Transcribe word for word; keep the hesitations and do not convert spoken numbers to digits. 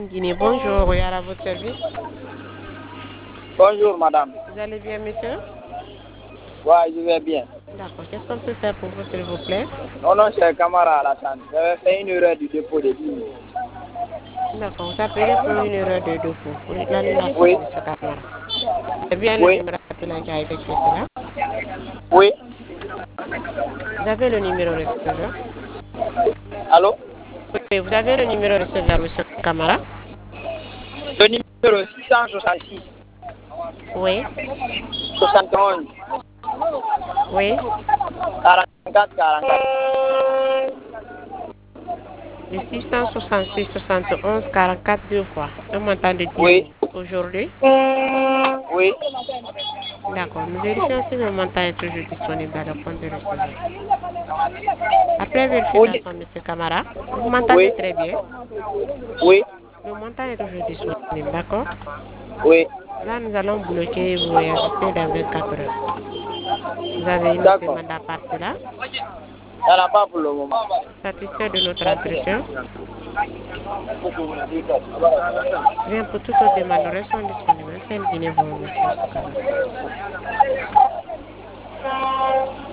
Guinée, bonjour, regarde à votre service. Bonjour madame. Vous allez bien, monsieur? Ouais, je vais bien. D'accord, qu'est-ce qu'on peut faire pour vous, s'il vous plaît? Non, non, c'est Camara Alassane. J'avais fait une erreur du dépôt de dix minutes. D'accord, vous appelez pour une erreur de dépôt, pour l'annulation, Oui, monsieur Camara. C'est bien le oui, numéro appelant qui a effectué cela. oui. Vous avez le numéro receveur? Allô? Oui, vous avez le numéro receveur, monsieur Camara? Le numéro six cent soixante-six, Oui, soixante et onze, oui. quarante-quatre, quarante-quatre. Le six cent soixante-six, soixante et onze, quarante-quatre deux fois. Un montant de dix Oui, euros. Aujourd'hui? oui. D'accord, nous vérifions si le montant est toujours disponible dans le compte de receveur. Après Vous dites- vérification, monsieur Camara, vous m'entendez Oui, très bien? oui, Le montant est toujours disponible, d'accord? oui. Là, nous allons bloquer et vous réajuster dans vingt-quatre heures. Vous avez une autre D'accord. demande à part cela? Il n'y en a pas pour le moment. Satisfait de notre entretien? Bien, pour toute autre demande, nous restons disponibles. C'est une Guinée, vous remercie, monsieur Camara.